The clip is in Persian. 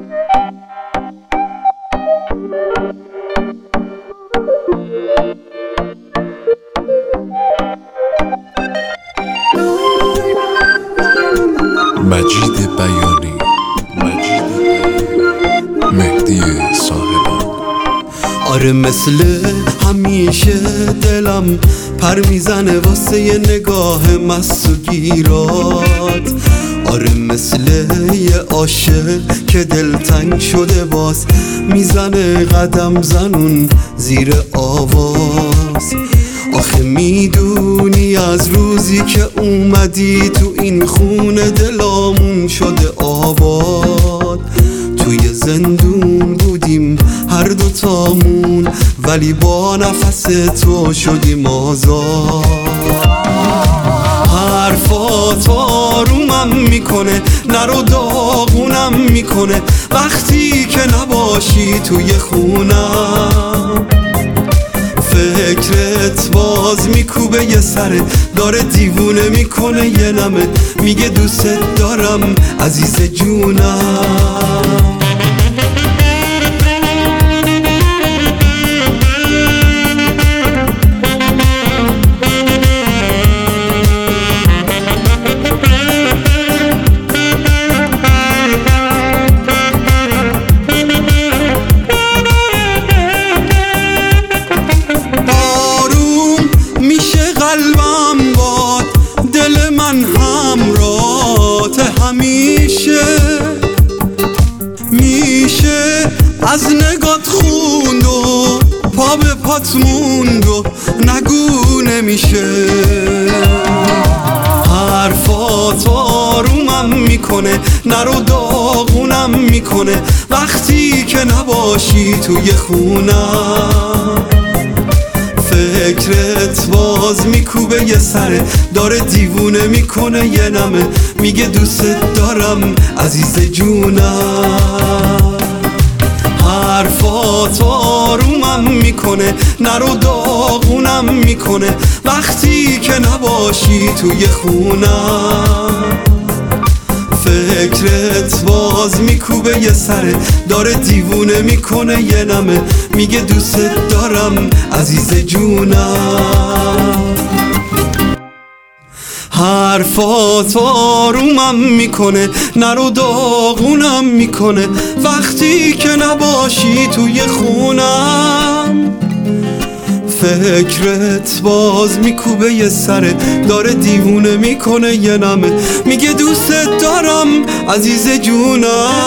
مجید بیانی، مهدی صاحبان. آره مثل همیشه دلم پر میزنه واسه یه نگاه مست و گیرات. آره مثل یه عاشق که دلتنگ شده باز میزنه قدم زنون زیر آواز. آخه میدونی از روزی که اومدی تو این خونه دلامون شده آباد. توی زندون بودیم هر دوتامون ولی با نفس تو شدیم آزاد. حرفات آرومم میکنه نرو داغونم میکنه وقتی که نباشی توی خونم. فکرت باز میکوبه یه سره داره دیوونه میکنه یه نمه میگه دوست دارم عزیز جونم. قلبم باد دل من همراهت همیشه میشه از نگات خوند و پا به پات موند و نگو نمیشه. حرفات آرومم میکنه نرو داغونم میکنه وقتی که نباشی توی خونم. فکرت باز میکوبه یه سره داره دیوونه میکنه یه نمه میگه دوست دارم عزیز جونم. حرفات آرومم میکنه نرو داغونم میکنه وقتی که نباشی توی خونم. فکرت باز میکوبه یه سره داره دیوونه میکنه یه نمه میگه دوست دارم عزیز جونم. حرفات آرومم میکنه نرو داغونم میکنه وقتی که نباشی توی خونم. فکرت باز میکوبه یه سره داره دیوونه میکنه یه نمه میگه دوست دارم عزیز جونم.